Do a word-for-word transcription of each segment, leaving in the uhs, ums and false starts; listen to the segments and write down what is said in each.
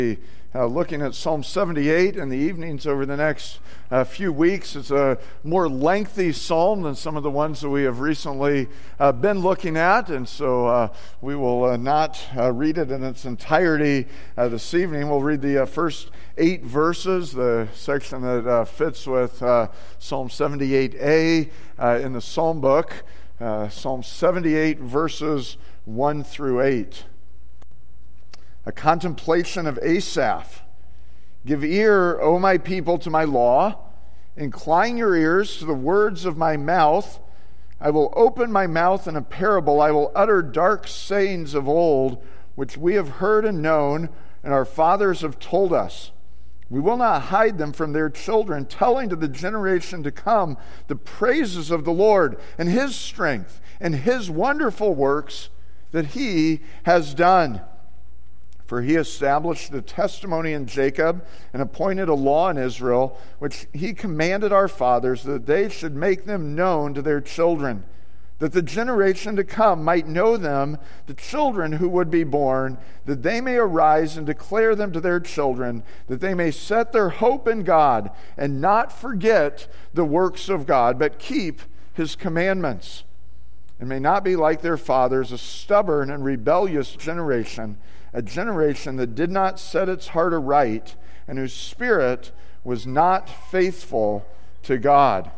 Uh, looking at Psalm seventy-eight in the evenings over the next uh, few weeks. It's a more lengthy psalm than some of the ones that we have recently uh, been looking at, and so uh, we will uh, not uh, read it in its entirety uh, this evening. We'll read the uh, first eight verses, the section that uh, fits with uh, Psalm seventy-eight A uh, in the Psalm book, uh, Psalm seventy-eight verses one through eight. A contemplation of Asaph. Give ear, O my people, to my law. Incline your ears to the words of my mouth. I will open my mouth in a parable. I will utter dark sayings of old, which we have heard and known, and our fathers have told us. We will not hide them from their children, telling to the generation to come the praises of the Lord and his strength and his wonderful works that he has done. For he established a testimony in Jacob and appointed a law in Israel, which he commanded our fathers that they should make them known to their children, that the generation to come might know them, the children who would be born, that they may arise and declare them to their children, that they may set their hope in God and not forget the works of God, but keep his commandments, and may not be like their fathers, a stubborn and rebellious generation, a generation that did not set its heart aright, and whose spirit was not faithful to God.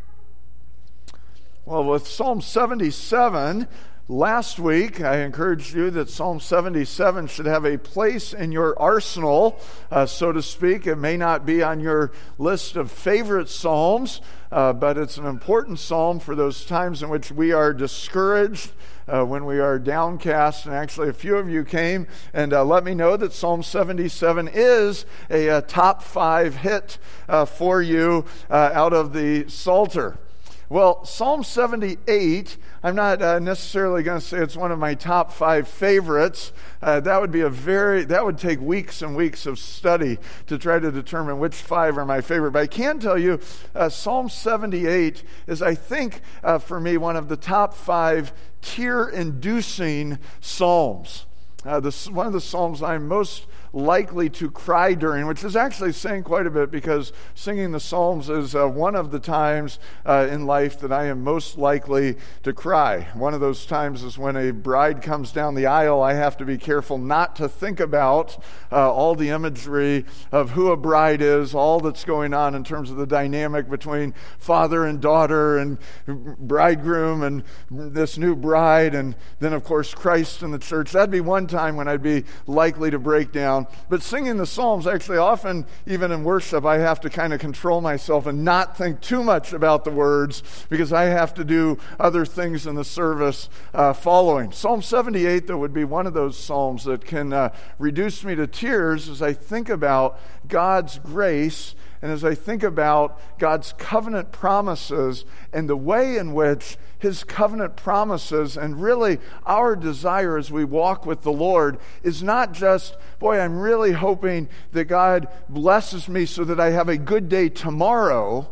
Well, with Psalm seventy-seven, last week I encouraged you that Psalm seventy-seven should have a place in your arsenal, uh, so to speak. It may not be on your list of favorite psalms, uh, but it's an important psalm for those times in which we are discouraged, Uh, when we are downcast. And actually a few of you came and uh, let me know that Psalm seventy-seven is a, a top five hit uh, for you uh, out of the Psalter. Well, Psalm seventy-eight, I'm not uh, necessarily going to say it's one of my top five favorites. Uh, that would be a very, that would take weeks and weeks of study to try to determine which five are my favorite. But I can tell you, uh, Psalm seventy-eight is, I think, uh, for me, one of the top five tear-inducing psalms. Uh, this, one of the psalms I'm most likely to cry during, which is actually saying quite a bit, because singing the Psalms is uh, one of the times uh, in life that I am most likely to cry. One of those times is when a bride comes down the aisle. I have to be careful not to think about uh, all the imagery of who a bride is, all that's going on in terms of the dynamic between father and daughter and bridegroom and this new bride, and then of course Christ and the church. That'd be one time when I'd be likely to break down. But singing the Psalms, actually often, even in worship, I have to kind of control myself and not think too much about the words, because I have to do other things in the service uh, following. Psalm seventy-eight, though, would be one of those psalms that can uh, reduce me to tears as I think about God's grace and as I think about God's covenant promises and the way in which his covenant promises, and really our desire as we walk with the Lord, is not just, boy, I'm really hoping that God blesses me so that I have a good day tomorrow,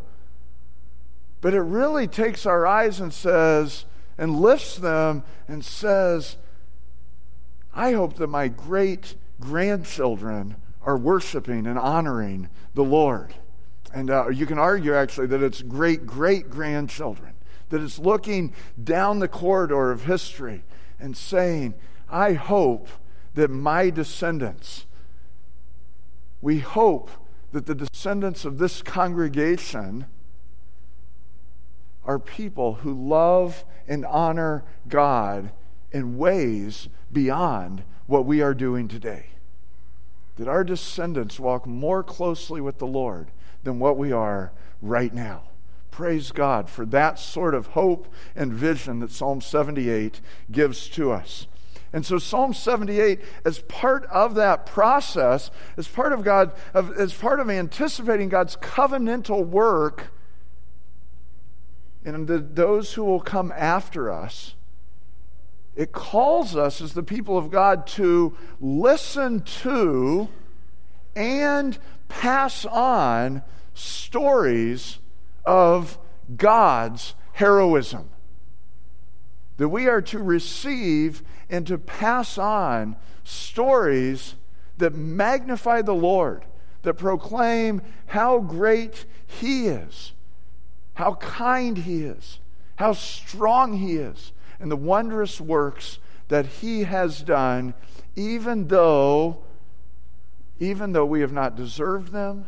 but it really takes our eyes and says, and lifts them and says, I hope that my great grandchildren are worshiping and honoring the Lord. And uh, you can argue actually that it's great great grandchildren, that it's looking down the corridor of history and saying, I hope that my descendants, we hope that the descendants of this congregation are people who love and honor God in ways beyond what we are doing today. That our descendants walk more closely with the Lord than what we are right now. Praise God for that sort of hope and vision that Psalm seventy-eight gives to us. And so Psalm seventy-eight, as part of that process, as part of God, as part of anticipating God's covenantal work in the, those who will come after us, it calls us as the people of God to listen to and pass on stories of God's heroism. That we are to receive and to pass on stories that magnify the Lord, that proclaim how great He is, how kind He is, how strong He is, and the wondrous works that He has done, even though, even though we have not deserved them,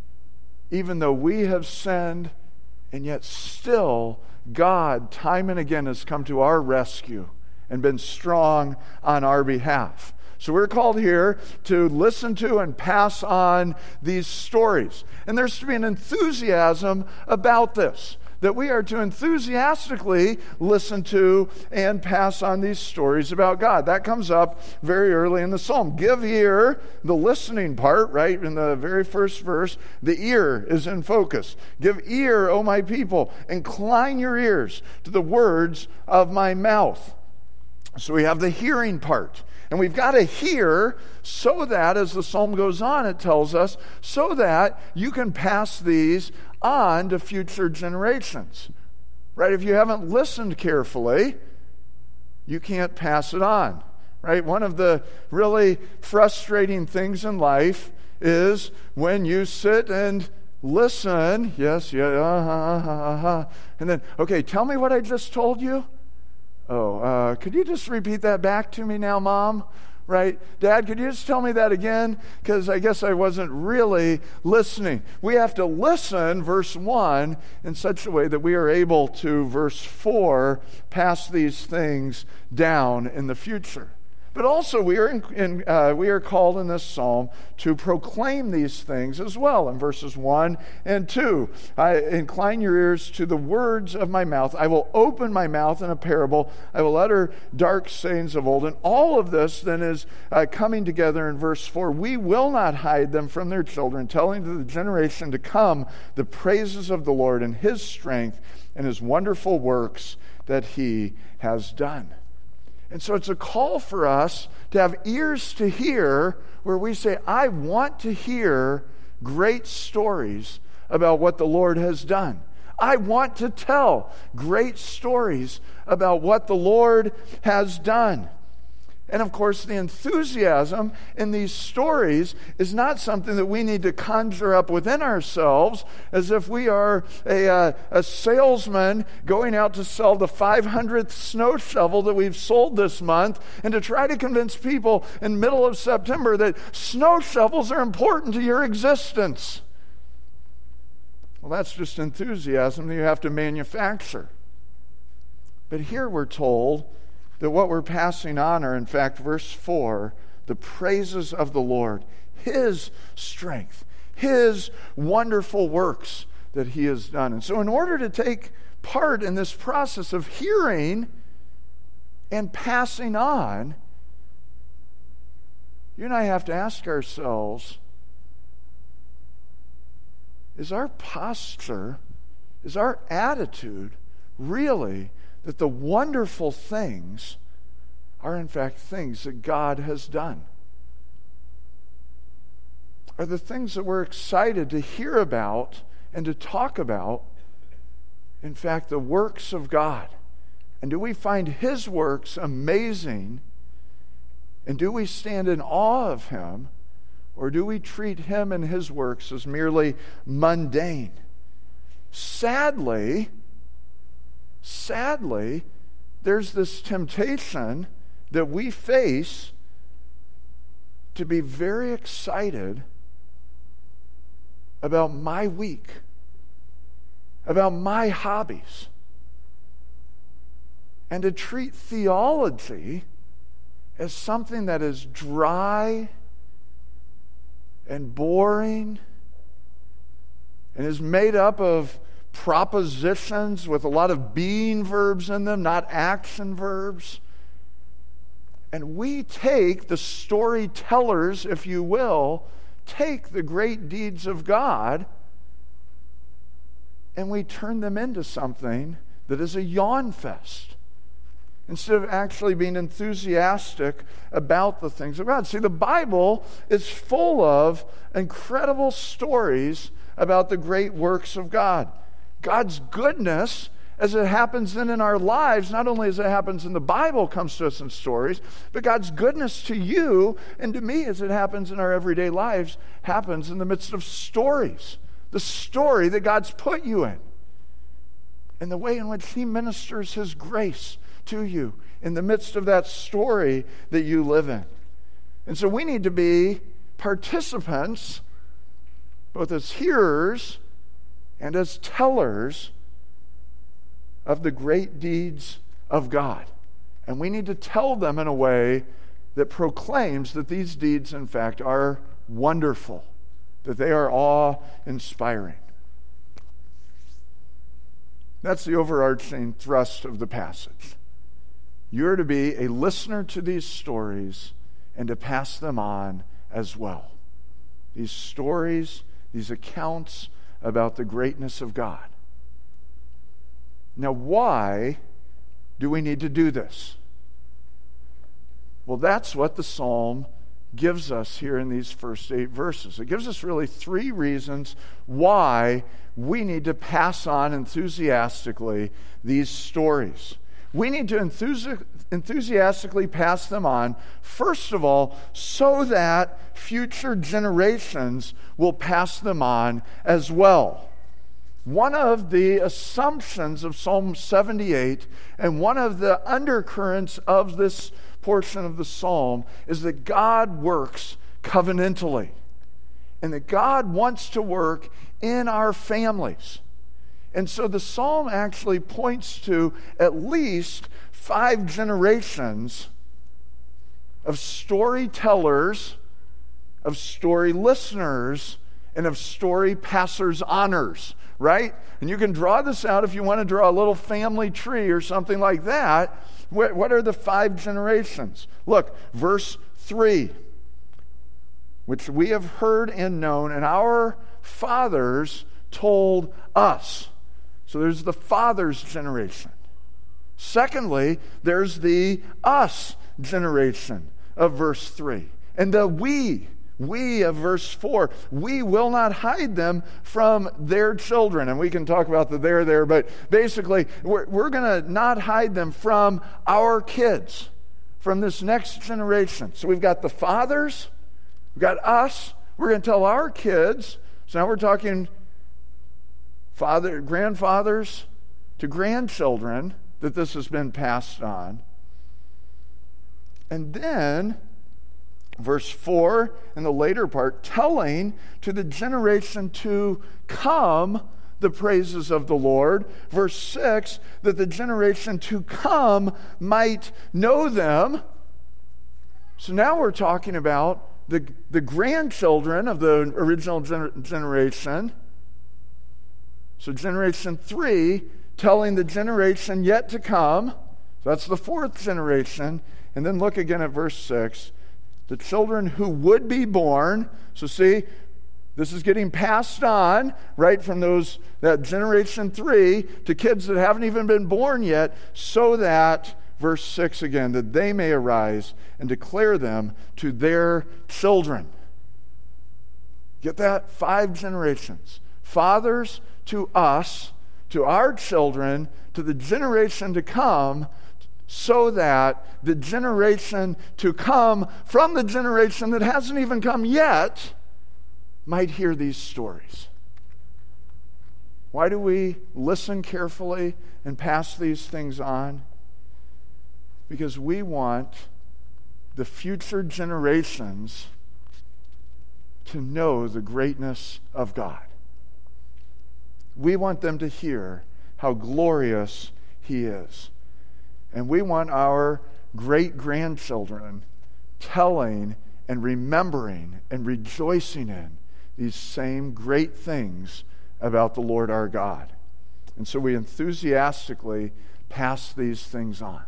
even though we have sinned, and yet still God, time and again, has come to our rescue and been strong on our behalf. So we're called here to listen to and pass on these stories. And there's to be an enthusiasm about this, that we are to enthusiastically listen to and pass on these stories about God. That comes up very early in the psalm. Give ear, the listening part, right, in the very first verse, the ear is in focus. Give ear, O my people, incline your ears to the words of my mouth. So we have the hearing part. And we've got to hear so that, as the psalm goes on, it tells us, so that you can pass these on to future generations. Right? If you haven't listened carefully, you can't pass it on. Right? One of the really frustrating things in life is when you sit and listen, yes, yeah, uh-huh, uh-huh, uh-huh, and then, okay, tell me what I just told you. Oh, uh, could you just repeat that back to me now, Mom? Right? Dad, could you just tell me that again? Because I guess I wasn't really listening. We have to listen, verse one, in such a way that we are able to, verse four, pass these things down in the future. But also we are in, in, uh, we are called in this psalm to proclaim these things as well. In verses one and two, I incline your ears to the words of my mouth. I will open my mouth in a parable. I will utter dark sayings of old. And all of this then is uh, coming together in verse four. We will not hide them from their children, telling to the generation to come the praises of the Lord and His strength and His wonderful works that He has done. And so it's a call for us to have ears to hear, where we say, I want to hear great stories about what the Lord has done. I want to tell great stories about what the Lord has done. And of course, the enthusiasm in these stories is not something that we need to conjure up within ourselves as if we are a, uh, a salesman going out to sell the five hundredth snow shovel that we've sold this month, and to try to convince people in the middle of September that snow shovels are important to your existence. Well, that's just enthusiasm that you have to manufacture. But here we're told that what we're passing on are, in fact, verse four, the praises of the Lord, His strength, His wonderful works that He has done. And so in order to take part in this process of hearing and passing on, you and I have to ask ourselves, is our posture, is our attitude really that the wonderful things are in fact things that God has done? Are the things that we're excited to hear about and to talk about, in fact, the works of God? And do we find His works amazing? And do we stand in awe of Him? Or do we treat Him and His works as merely mundane? Sadly, Sadly, there's this temptation that we face to be very excited about my week, about my hobbies, and to treat theology as something that is dry and boring and is made up of propositions with a lot of being verbs in them, not action verbs. And we take the storytellers, if you will, take the great deeds of God, and we turn them into something that is a yawn fest, instead of actually being enthusiastic about the things of God. See, the Bible is full of incredible stories about the great works of God. God's goodness as it happens then in our lives, not only as it happens in the Bible, comes to us in stories, but God's goodness to you and to me as it happens in our everyday lives, happens in the midst of stories. The story that God's put you in. And the way in which He ministers His grace to you in the midst of that story that you live in. And so we need to be participants, both as hearers and as tellers of the great deeds of God. And we need to tell them in a way that proclaims that these deeds, in fact, are wonderful, that they are awe-inspiring. That's the overarching thrust of the passage. You're to be a listener to these stories and to pass them on as well. These stories, these accounts about the greatness of God. Now, why do we need to do this? Well, that's what the psalm gives us here in these first eight verses. It gives us really three reasons why we need to pass on enthusiastically these stories. We need to enthusi- enthusiastically pass them on, first of all, so that future generations will pass them on as well. One of the assumptions of Psalm seventy-eight and one of the undercurrents of this portion of the psalm is that God works covenantally and that God wants to work in our families. And so the psalm actually points to at least five generations of storytellers, of story listeners, and of story passers-oners, right? And you can draw this out if you want to draw a little family tree or something like that. What are the five generations? Look, verse three, which we have heard and known, and our fathers told us. So there's the father's generation. Secondly, there's the us generation of verse three. And the we, we of verse four. We will not hide them from their children. And we can talk about the there there, but basically, we're, we're going to not hide them from our kids, from this next generation. So we've got the fathers, we've got us, we're going to tell our kids. So now we're talking father, grandfathers to grandchildren, that this has been passed on. And then, verse four, in the later part, telling to the generation to come the praises of the Lord. Verse six, that the generation to come might know them. So now we're talking about the, the grandchildren of the original gener- generation. So generation three, telling the generation yet to come. So that's the fourth generation. And then look again at verse six. The children who would be born. So see, this is getting passed on, right, from those that generation three to kids that haven't even been born yet, so that, verse six again, that they may arise and declare them to their children. Get that? Five generations. Fathers to us, to our children, to the generation to come, so that the generation to come from the generation that hasn't even come yet might hear these stories. Why do we listen carefully and pass these things on? Because we want the future generations to know the greatness of God. We want them to hear how glorious He is. And we want our great-grandchildren telling and remembering and rejoicing in these same great things about the Lord our God. And so we enthusiastically pass these things on.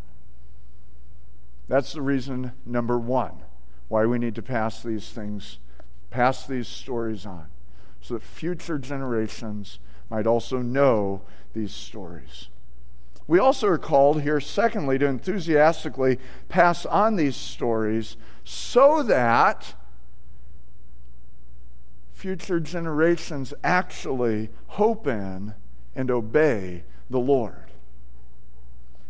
That's the reason number one, why we need to pass these things, pass these stories on, so that future generations might also know these stories. We also are called here, secondly, to enthusiastically pass on these stories so that future generations actually hope in and obey the Lord.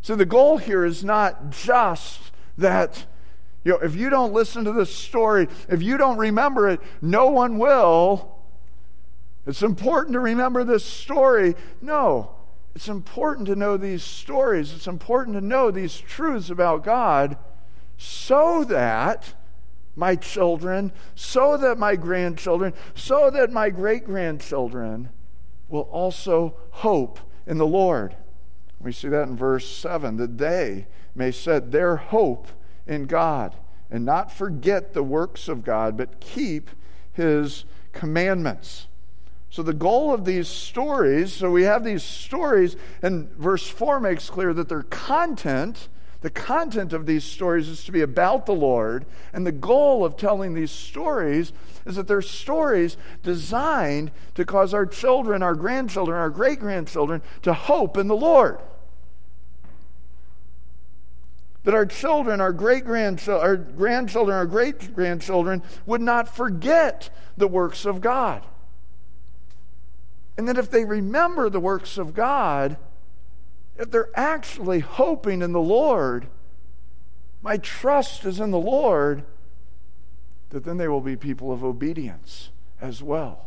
So the goal here is not just that, you know, if you don't listen to this story, if you don't remember it, no one will. It's important to remember this story. No, it's important to know these stories. It's important to know these truths about God so that my children, so that my grandchildren, so that my great-grandchildren will also hope in the Lord. We see that in verse seven, that they may set their hope in God and not forget the works of God, but keep His commandments. So the goal of these stories, so we have these stories, and verse four makes clear that their content, the content of these stories is to be about the Lord, and the goal of telling these stories is that they're stories designed to cause our children, our grandchildren, our great-grandchildren to hope in the Lord. That our children, our great-grandchildren, our grandchildren, our great-grandchildren would not forget the works of God. And that if they remember the works of God, if they're actually hoping in the Lord, my trust is in the Lord, that then they will be people of obedience as well.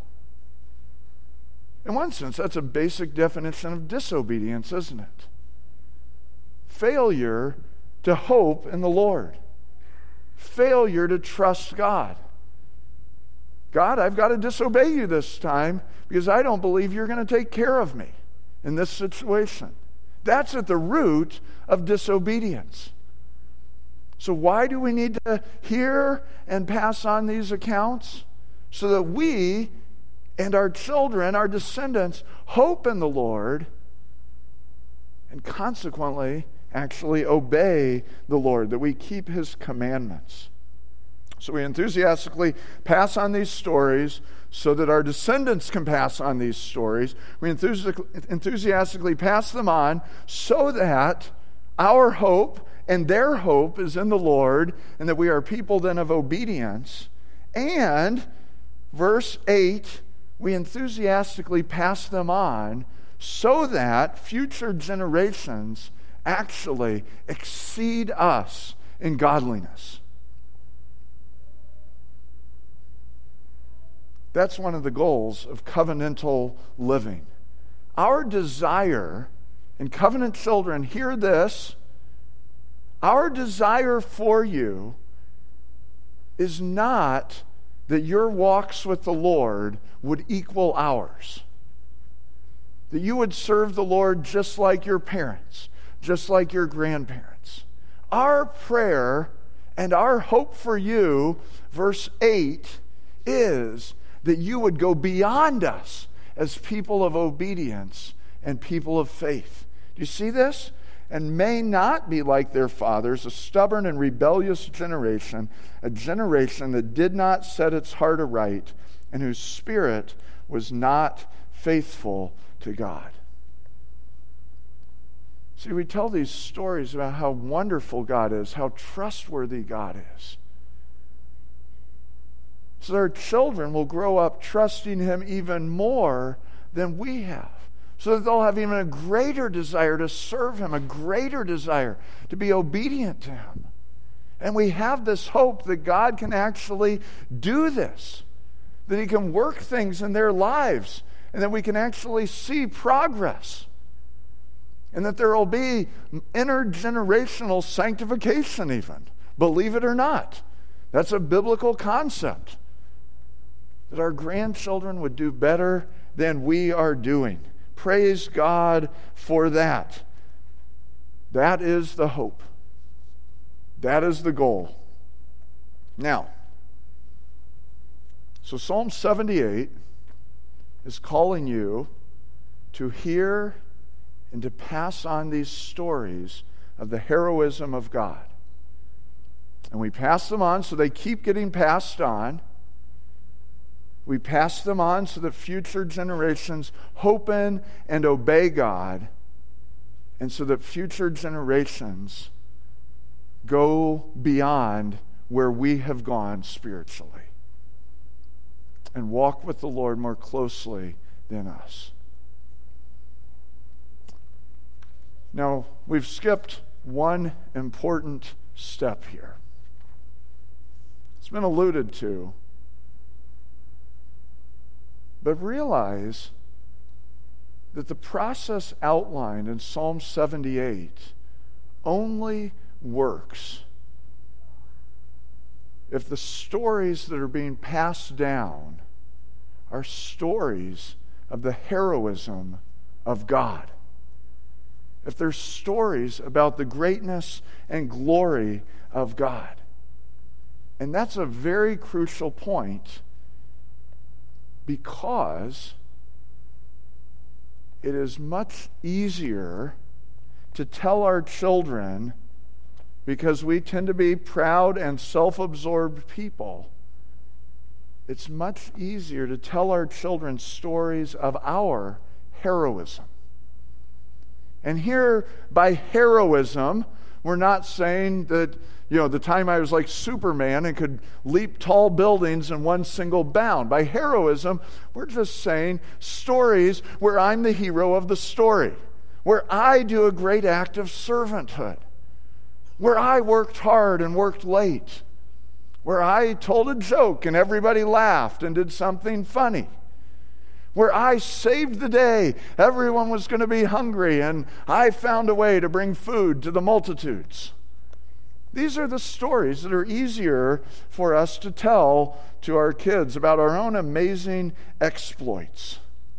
In one sense, that's a basic definition of disobedience, isn't it? Failure to hope in the Lord. Failure to trust God. God, I've got to disobey you this time because I don't believe you're going to take care of me in this situation. That's at the root of disobedience. So why do we need to hear and pass on these accounts? So that we and our children, our descendants, hope in the Lord and consequently actually obey the Lord, that we keep His commandments. So we enthusiastically pass on these stories so that our descendants can pass on these stories. We enthusiastically pass them on so that our hope and their hope is in the Lord, and that we are people then of obedience. And, verse eight, we enthusiastically pass them on so that future generations actually exceed us in godliness. That's one of the goals of covenantal living. Our desire, and covenant children, hear this, our desire for you is not that your walks with the Lord would equal ours. That you would serve the Lord just like your parents, just like your grandparents. Our prayer and our hope for you, verse eight, is that you would go beyond us as people of obedience and people of faith. Do you see this? And may not be like their fathers, a stubborn and rebellious generation, a generation that did not set its heart aright and whose spirit was not faithful to God. See, we tell these stories about how wonderful God is, how trustworthy God is. So their children will grow up trusting Him even more than we have. So that they'll have even a greater desire to serve Him, a greater desire to be obedient to Him. And we have this hope that God can actually do this, that He can work things in their lives, and that we can actually see progress, and that there will be intergenerational sanctification even, believe it or not. That's a biblical concept, that our grandchildren would do better than we are doing. Praise God for that. That is the hope. That is the goal. Now, so Psalm seventy-eight is calling you to hear and to pass on these stories of the heroism of God. And we pass them on so they keep getting passed on. We pass them on so that future generations hope in and obey God, and so that future generations go beyond where we have gone spiritually and walk with the Lord more closely than us. Now, we've skipped one important step here. It's been alluded to. But realize that the process outlined in Psalm seventy-eight only works if the stories that are being passed down are stories of the heroism of God. If they're stories about the greatness and glory of God. And that's a very crucial point, because it is much easier to tell our children, because we tend to be proud and self-absorbed people, it's much easier to tell our children stories of our heroism. And here, by heroism, we're not saying that, you know, the time I was like Superman and could leap tall buildings in one single bound. By heroism, we're just saying stories where I'm the hero of the story, where I do a great act of servanthood, where I worked hard and worked late, where I told a joke and everybody laughed and did something funny, where I saved the day. Everyone was going to be hungry, and I found a way to bring food to the multitudes. These are the stories that are easier for us to tell to our kids about our own amazing exploits.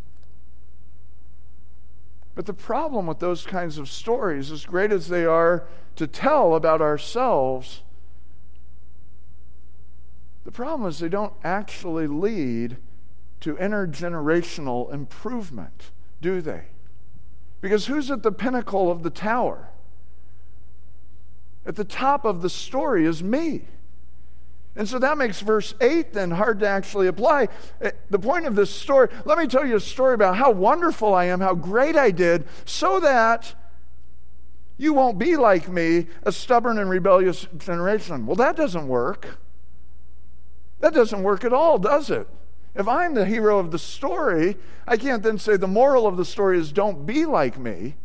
But the problem with those kinds of stories, as great as they are to tell about ourselves, the problem is they don't actually lead to intergenerational improvement, do they? Because who's at the pinnacle of the tower? At the top of the story is me. And so that makes verse eight then hard to actually apply. The point of this story, let me tell you a story about how wonderful I am, how great I did, so that you won't be like me, a stubborn and rebellious generation. Well, that doesn't work. That doesn't work at all, does it? If I'm the hero of the story, I can't then say the moral of the story is don't be like me.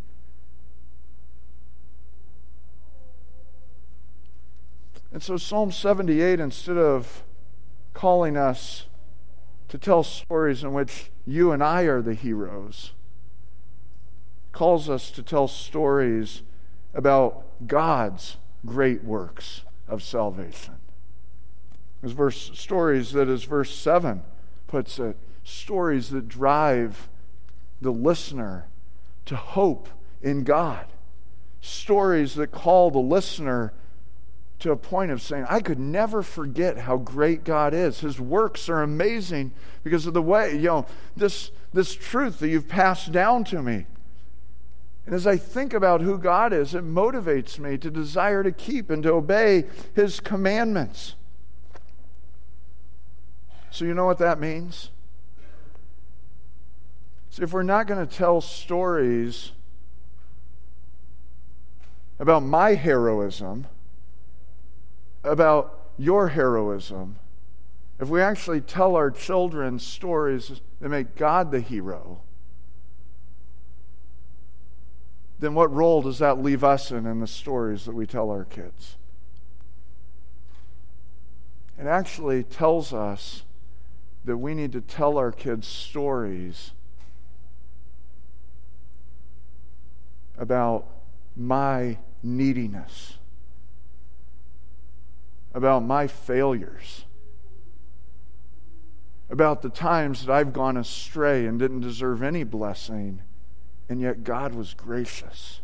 And so Psalm seventy-eight, instead of calling us to tell stories in which you and I are the heroes, calls us to tell stories about God's great works of salvation. There's verse stories that, as verse seven puts it, stories that drive the listener to hope in God. Stories that call the listener to a point of saying, I could never forget how great God is. His works are amazing because of the way, you know, this, this truth that you've passed down to me. And as I think about who God is, it motivates me to desire to keep and to obey His commandments. So you know what that means? So if we're not going to tell stories about my heroism, about your heroism, if we actually tell our children stories that make God the hero, then what role does that leave us in in the stories that we tell our kids? It actually tells us that we need to tell our kids stories about my neediness, about my failures, about the times that I've gone astray and didn't deserve any blessing, and yet God was gracious,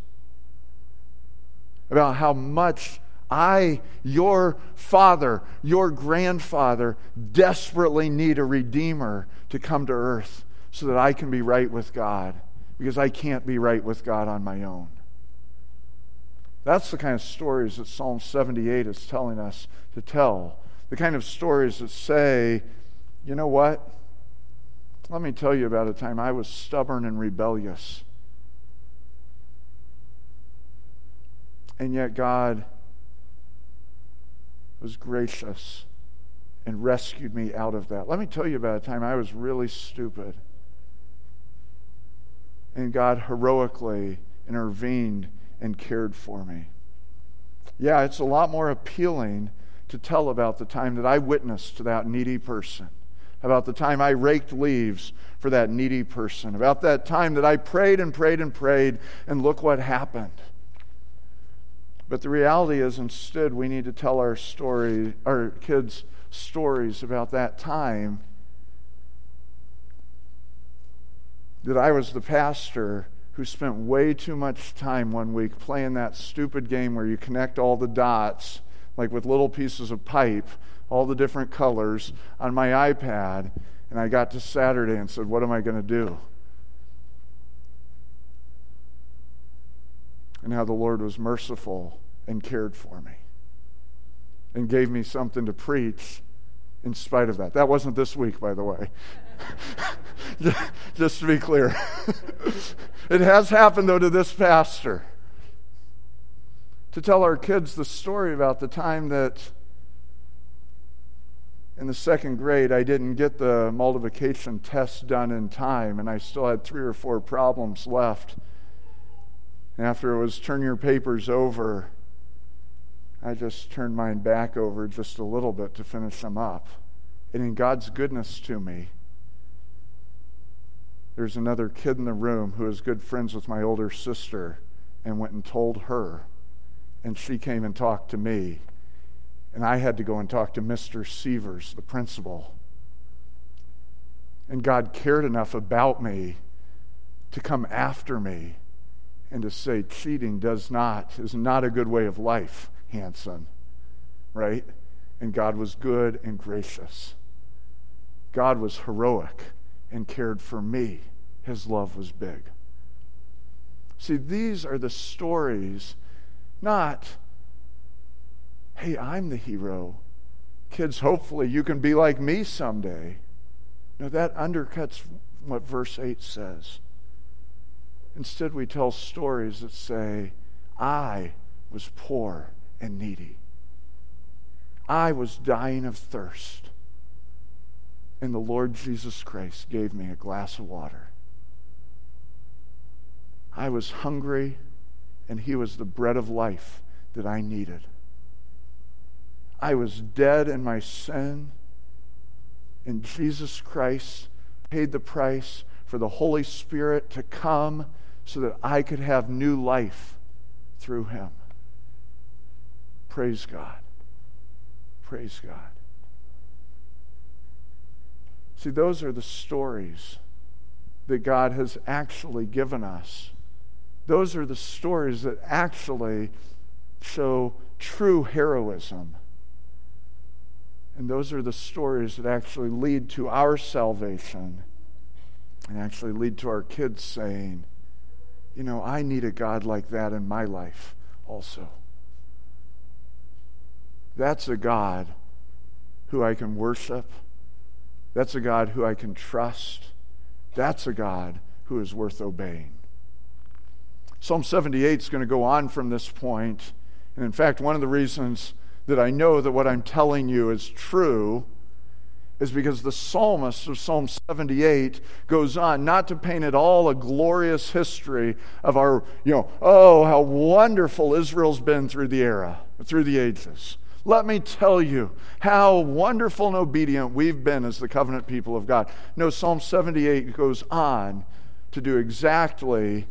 about how much I, your father, your grandfather, desperately need a Redeemer to come to earth so that I can be right with God, because I can't be right with God on my own. That's the kind of stories that Psalm seventy-eight is telling us to tell. The kind of stories that say, you know what? Let me tell you about a time I was stubborn and rebellious. And yet God was gracious and rescued me out of that. Let me tell you about a time I was really stupid. And God heroically intervened and cared for me. Yeah, it's a lot more appealing to tell about the time that I witnessed to that needy person, about the time I raked leaves for that needy person, about that time that I prayed and prayed and prayed, and look what happened. But the reality is, instead, we need to tell our story, our kids stories about that time that I was the pastor who spent way too much time one week playing that stupid game where you connect all the dots, like with little pieces of pipe, all the different colors, on my iPad, and I got to Saturday and said, what am I going to do? And how the Lord was merciful and cared for me and gave me something to preach in spite of that. That wasn't this week, by the way. Just to be clear. It has happened, though, to this pastor. To tell our kids the story about the time that in the second grade I didn't get the multiplication test done in time, and I still had three or four problems left. And after it was turn your papers over, I just turned mine back over just a little bit to finish them up. And in God's goodness to me, there's another kid in the room who is good friends with my older sister and went and told her. And she came and talked to me. And I had to go and talk to Mister Sievers, the principal. And God cared enough about me to come after me and to say, cheating does not, is not a good way of life, Hanson. Right? And God was good and gracious. God was heroic and cared for me. His love was big. See, these are the stories, not, hey, I'm the hero. Kids, hopefully you can be like me someday. No, that undercuts what verse eight says. Instead, we tell stories that say, I was poor and needy. I was dying of thirst. And the Lord Jesus Christ gave me a glass of water. I was hungry, and He was the bread of life that I needed. I was dead in my sin, and Jesus Christ paid the price for the Holy Spirit to come so that I could have new life through Him. Praise God. Praise God. See, those are the stories that God has actually given us. Those are the stories that actually show true heroism. And those are the stories that actually lead to our salvation and actually lead to our kids saying, you know, I need a God like that in my life also. That's a God who I can worship. That's a God who I can trust. That's a God who is worth obeying. Psalm seventy-eight is going to go on from this point. And in fact, one of the reasons that I know that what I'm telling you is true is because the psalmist of Psalm seventy-eight goes on not to paint at all a glorious history of our, you know, oh, how wonderful Israel's been through the era, through the ages. Let me tell you how wonderful and obedient we've been as the covenant people of God. No, Psalm seventy-eight goes on to do exactly,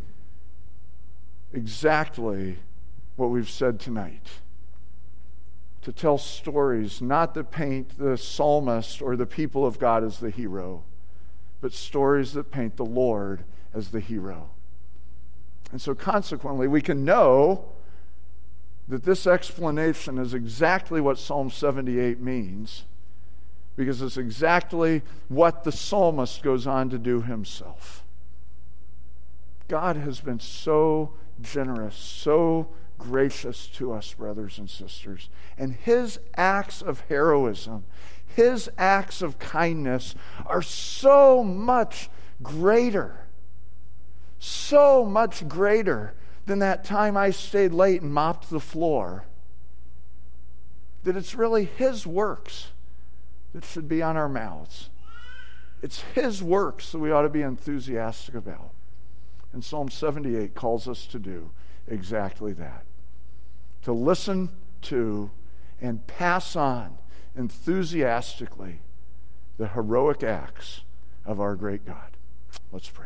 exactly what we've said tonight. To tell stories, not to paint the psalmist or the people of God as the hero, but stories that paint the Lord as the hero. And so consequently, we can know that this explanation is exactly what Psalm seventy-eight means, because it's exactly what the psalmist goes on to do himself. God has been so generous, so gracious to us, brothers and sisters. And His acts of heroism, His acts of kindness are so much greater, so much greater than that time I stayed late and mopped the floor, that it's really His works that should be on our mouths. It's His works that we ought to be enthusiastic about. And Psalm seventy-eight calls us to do exactly that. To listen to and pass on enthusiastically the heroic acts of our great God. Let's pray.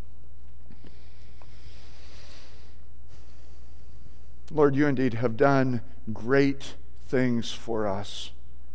Lord, you indeed have done great things for us.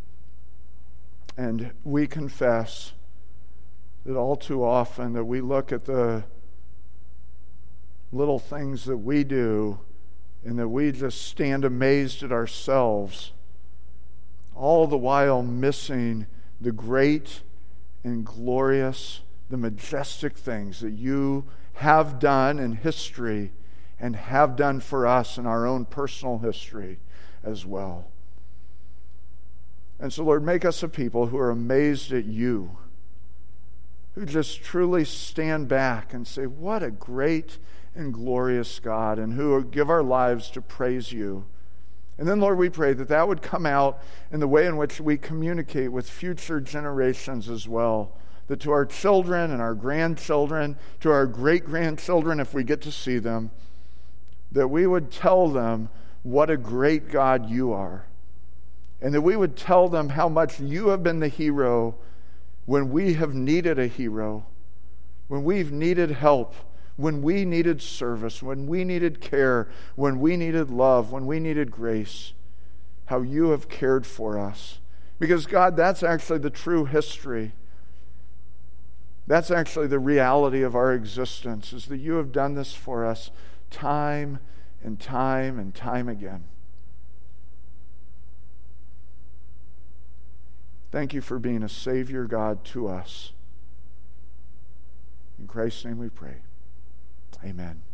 And we confess that all too often that we look at the little things that we do and that we just stand amazed at ourselves, all the while missing the great and glorious, the majestic things that you have done in history and have done for us in our own personal history as well. And so, Lord, make us a people who are amazed at you, who just truly stand back and say, what a great and glorious God, and who give our lives to praise you. And then, Lord, we pray that that would come out in the way in which we communicate with future generations as well. That to our children and our grandchildren, to our great-grandchildren, if we get to see them, that we would tell them what a great God you are. And that we would tell them how much you have been the hero when we have needed a hero, when we've needed help, when we needed service, when we needed care, when we needed love, when we needed grace, how you have cared for us. Because, God, that's actually the true history. That's actually the reality of our existence, is that you have done this for us time and time and time again. Thank you for being a Savior, God, to us. In Christ's name we pray. Amen.